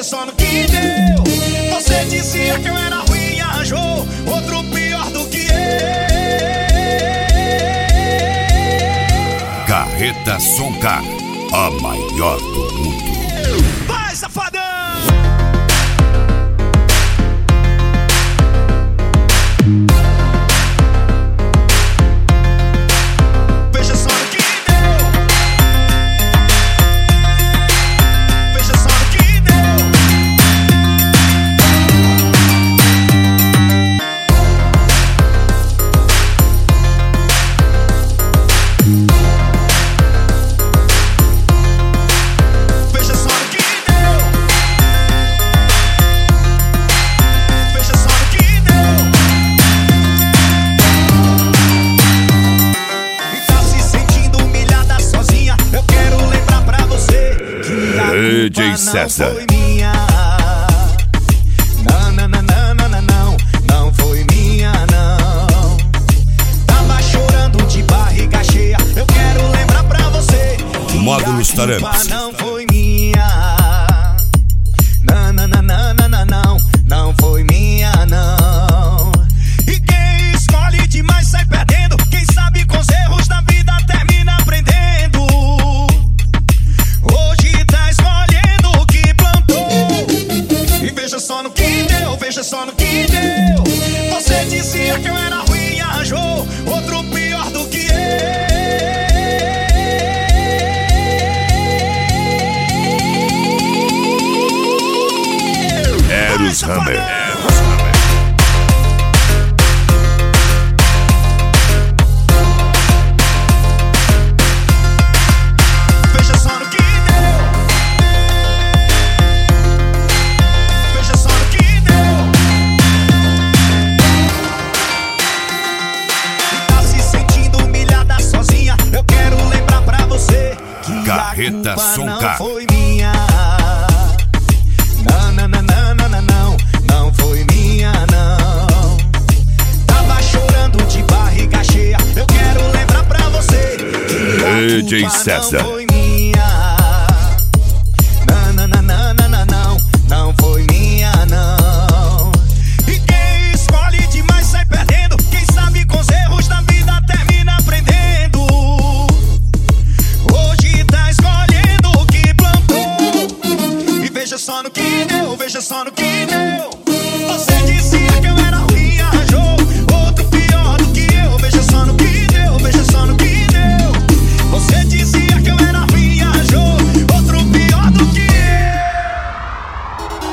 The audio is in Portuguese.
só no que deu. Você dizia que eu era ruim e arranjou outro pior do que eu. Carreta Soncar, a maior do mundo. Vai, safadão! DJ César. Não foi minha. Não foi minha, não. Tava chorando de barriga cheia. Eu quero lembrar pra você que Módulos a culpa Taramps. não foi minha. Não foi minha, não. E quem escolhe demais sai perdendo. Quem sabe com os erros da vida termina aprendendo. Hoje tá escolhendo o que plantou. E veja só no que deu, veja só no que deu. Você dizia que eu era ruim e arranjou outro pior do que eu. Eros Hammer. Carreta Soncar. Não foi minha. Não foi minha, não. Tava chorando de barriga cheia. Eu quero lembrar pra você que DJ César.